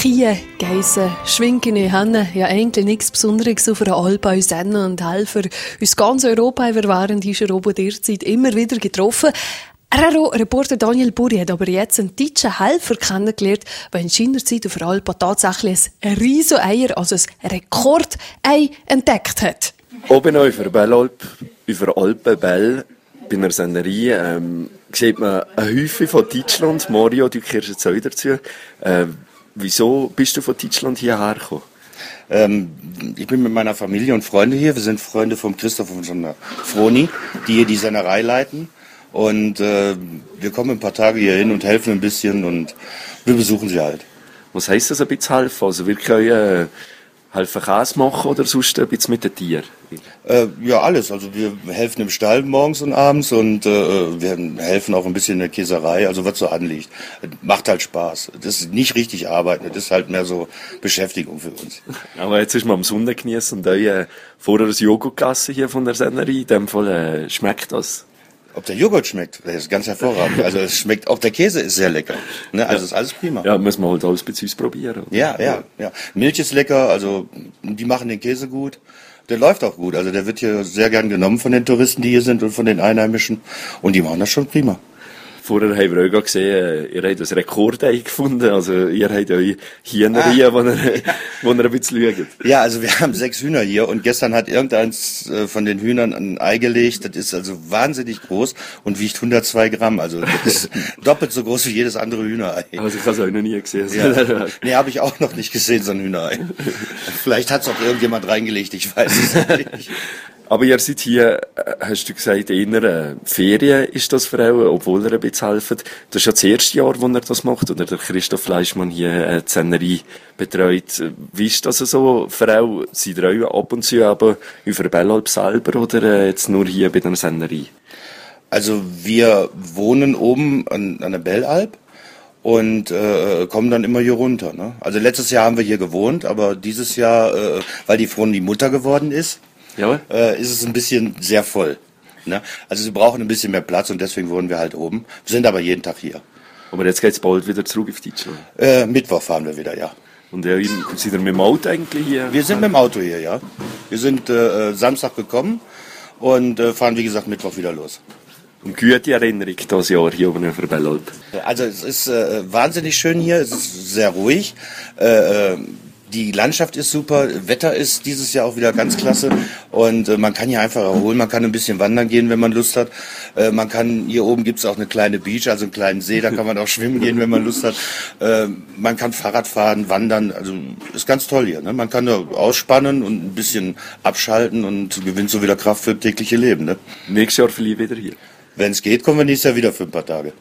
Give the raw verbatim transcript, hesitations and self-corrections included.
Kühe, Geissen, Schwingene Hennen, ja eigentlich nichts Besonderes auf einer Alp als Hennen und Helfer. Aus ganz Europa haben wir während dieser Roboterzeit immer wieder getroffen. R R O-Reporter Daniel Buri hat aber jetzt einen deutschen Helfer kennengelernt, der in seiner Zeit auf der Alp tatsächlich ein Rieseneier, also ein Rekordei, entdeckt hat. Oben auf der Bellalp, auf der Alpenbell, bei einer Sennerie, ähm, sieht man eine Häufung von Deutschland. Mario, du gehörst jetzt auch dazu. Äh, wieso bist du von Deutschland hierher gekommen? Ähm, ich bin mit meiner Familie und Freunden hier. Wir sind Freunde von Christoph und von der Froni, die hier die Sennerei leiten. Und äh, wir kommen ein paar Tage hier hin und helfen ein bisschen und wir besuchen sie halt. Was heisst das, ein bisschen helfen? Also wir können äh, helfen Käse machen oder sonst ein bisschen mit den Tieren? Äh, ja, alles. Also wir helfen im Stall morgens und abends und äh, wir helfen auch ein bisschen in der Käserei, also was so anliegt. Macht halt Spaß. Das ist nicht richtig arbeiten, das ist halt mehr so Beschäftigung für uns. Aber jetzt ist man am Sonntag genießen und euch äh, vorher das Joghurt gegessen hier von der Sennerie. In dem Fall äh, schmeckt das. Ob der Joghurt schmeckt, das ist ganz hervorragend. Also es schmeckt, auch der Käse ist sehr lecker. Ne? Also ja. Ist alles prima. Ja, müssen wir halt alles bei uns probieren. Oder? Ja, ja, ja. Milch ist lecker, also die machen den Käse gut. Der läuft auch gut. Also der wird hier sehr gern genommen von den Touristen, die hier sind und von den Einheimischen. Und die machen das schon prima. Vorher haben wir auch gesehen, ihr habt ein Rekordei gefunden. Also ihr habt euch Hühner hier, ah. wo, ihr, wo ihr ein bisschen schaut. Ja, also wir haben sechs Hühner hier und gestern hat irgendeins von den Hühnern ein Ei gelegt. Das ist also wahnsinnig groß und wiegt hundertzwei Gramm. Also das ist doppelt so groß wie jedes andere Hühnerei. Also ich habe es auch noch nie gesehen. Ja. Nee, habe ich auch noch nicht gesehen, so ein Hühnerei. Vielleicht hat es auch irgendjemand reingelegt, ich weiß es nicht. Aber ihr seid hier, hast du gesagt, in einer Ferien ist das für euch, obwohl ihr ein bisschen helft. Das ist ja das erste Jahr, wo ihr das macht, oder der Christoph Fleischmann hier die Sennerie betreut. Wie ist das so für euch? Seid ihr auch ab und zu aber auf der Bellalp selber oder jetzt nur hier bei der Sennerie? Also wir wohnen oben an, an der Bellalp und äh, kommen dann immer hier runter. Ne? Also letztes Jahr haben wir hier gewohnt, aber dieses Jahr, äh, weil die Froni die Mutter geworden ist, ja. Äh, ist es ein bisschen sehr voll. Ne? Also sie brauchen ein bisschen mehr Platz und deswegen wohnen wir halt oben. Wir sind aber jeden Tag hier. Aber jetzt geht's bald wieder zurück auf Deutschland? Äh, Mittwoch fahren wir wieder, ja. Und äh, sind ihr mit dem Auto eigentlich hier? Wir sind mit dem Auto hier, ja. Wir sind äh, Samstag gekommen und äh, fahren, wie gesagt, Mittwoch wieder los. Und gute Erinnerung das Jahr hier oben auf der Bellalp? Also es ist äh, wahnsinnig schön hier, es ist sehr ruhig. Äh, Die Landschaft ist super, Wetter ist dieses Jahr auch wieder ganz klasse und äh, man kann hier einfach erholen, man kann ein bisschen wandern gehen, wenn man Lust hat. Äh, man kann, hier oben gibt's auch eine kleine Beach, also einen kleinen See, da kann man auch schwimmen gehen, wenn man Lust hat. Äh, man kann Fahrrad fahren, wandern, also ist ganz toll hier. Ne? Man kann da ausspannen und ein bisschen abschalten und gewinnt so wieder Kraft für das tägliche Leben. Ne? Nächstes Jahr vielleicht wieder hier. Wenn es geht, kommen wir nächstes Jahr wieder für ein paar Tage.